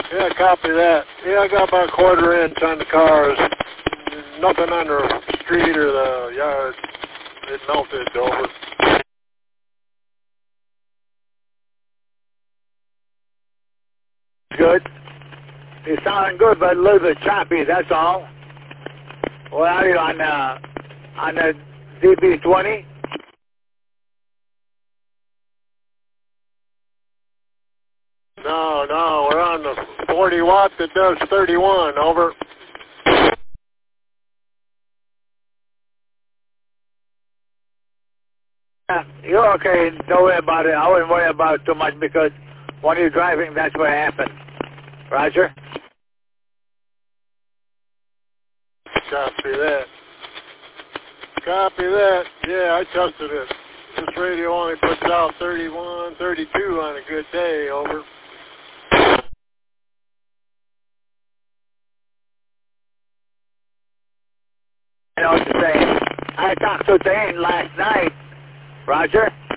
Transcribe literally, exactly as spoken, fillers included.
Yeah, copy that. Yeah, I got about a quarter inch on the cars. Nothing on the street or the yard. It melted over. Good. You're sounding good, but a little bit choppy, that's all. What are you on the, on the D B twenty? No, no, we're on the forty watt that does thirty-one, over. Yeah, you're okay, don't worry about it. I wouldn't worry about it too much because when you're driving, that's what happens. Roger? Copy that. Copy that. Yeah, I tested it. This radio only puts out thirty-one, thirty-two on a good day, over. I know what you're saying. I talked to Dane last night. Roger?